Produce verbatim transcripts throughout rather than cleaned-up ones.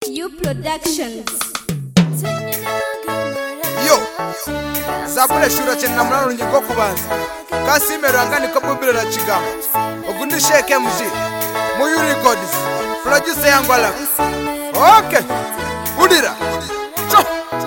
You Productions. Yo, Zabule shura chena mlano njiko kubanza kasi merangani kwa bubile na chigama Ogundi sheke mji Muyu Records Producer yangu ala Okay Udira Cho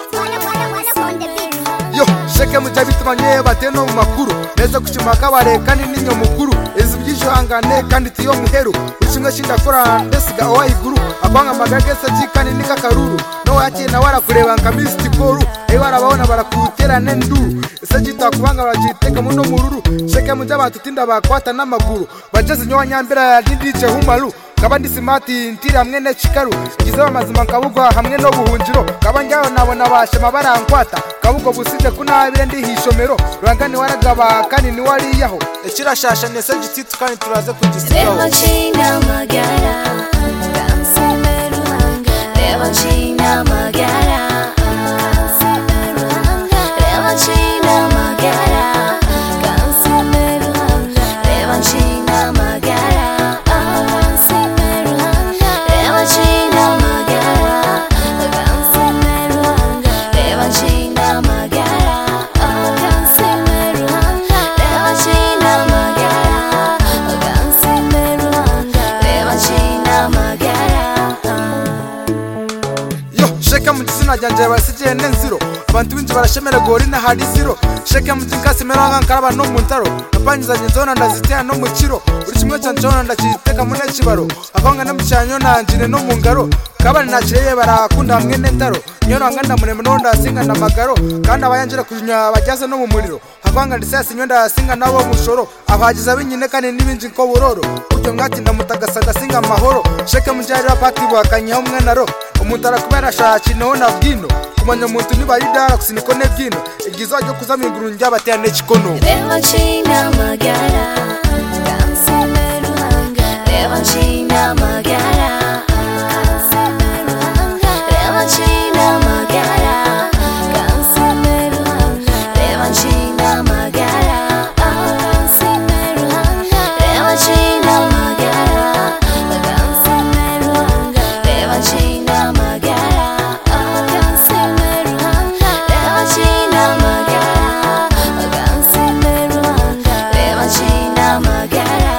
Yo, sheke mjabitu manye bateno makuru Neza kuchimaka wale kandi ninyo mukuru Ezi mjisho hangane kandi tiyo muheru Uchunga shinda kura ndesiga owa iguru Abanga magagesa jikani nika karuru No wachi na wala kurewa nkamisti koru Ewa wabona wala kutera nenduru Sajita kuwanga wala jiteka muno mururu Sheke mjaba tutinda bakwata na maguru Bajezi nyowa nyambira ya dindiche humalu Kabandi simati ntiri hamwe ne chikaru Gizewa mazima nkabugwa hamwe no buhunjiro Kabanjyaho nabona bashe mabara nkwata Kabugo busije kunabire ndi hishomero Rwangani waragaba kandi ni wariyaho Ekirashasha nese gititu kandi turaze kugisigaho Reba china magara Kansime ruhanga Reba china magara Kansime ruhanga Reba china magara Kansime ruhanga Reba china magara Kansime ruhanga Reba china magara Kansime ruhanga Reba china magara Kansime ruhanga Reba china magara Kansime ruhanga Reba china magara Yo, sheke mjizina janje basije nenziro Abantu binji barashemera gori na hadi zero Sheke mjingasi meranga nkaraba no muntaro Napanyiza njizona ndazitea no mukiro Uri kimwe chanjona ndakiteka mune kibaro Akanga namucyanyo nanjine no mungaro Kabani nakireye barakunda hamwe n'entaro Nyono anganda mune mnonda singa na magaro Kandi abayanjira kujunya bajyaze no mu muriro Akanga ndisese nyonda singa nabo mushoro Abagiza binyine kandi nibinji ko buroro Uryo mwati ndamutagasanga singa mahoro Sheke mjari pati bwakanyaho mwenaro Umutara kubera shachi nona bwino Kumanya muntu nibayidara kusinikone bwino Igizo ryo kuzaminguru njyabatera n'ekikono Reba china magara Kansime ruhanga Reba china magara Kansime ruhanga Reba china magara Kansime ruhanga Reba china magara Kansime ruhanga Reba china magara Kansime ruhanga Reba china magara Kansime ruhanga Reba china magara Kansime ruhanga Reba china magara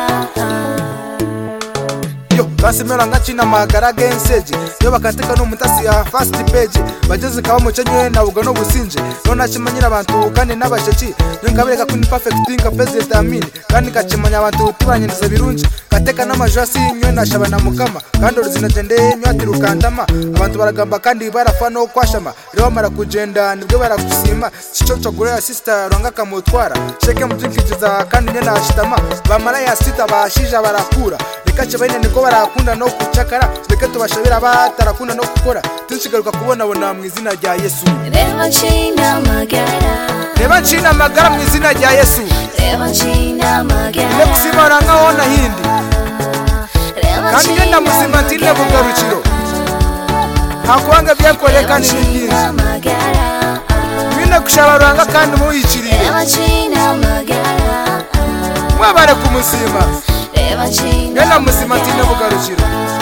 Yo, kansimera nga china magara genseje Yo bakateka no mutasi ya first page Bageze kaba mucenye na uga no businje Nona kimanyira abantu kandi nabasheki Nkabereka kuni perfect nka president amini Kandi kachimanya abantu tibanyiriza birunji Kateka n'amajasi nywe nashaba na mukama Kandi uruzina jende nywe atirukandama Abantu baragamba kandi barafa no kwashama Rero mara kugenda nibwo barakusima Chicho chogura sister rwanga kamutwara Sheke mujinkijiza kandi nywe nashitama Bamara ya sita bashija barakura Kache baine niko barakunda no kuchakara Beke tubashabira batarakunda no gukora Tunshigaruka kubona bona mu izina rya Yesu Reba china magara Reba china magara mu izina rya Yesu Reba china magara Ne kusimara ngaona hindi Kandi ngenda muzima tine bugarukiro Hakwanga byakoleka ni byinshi Bine kushabaranga kandi muyicirire Reba china magara Mwabare kumusima Reba china Ngenda muzima tine bugarukiro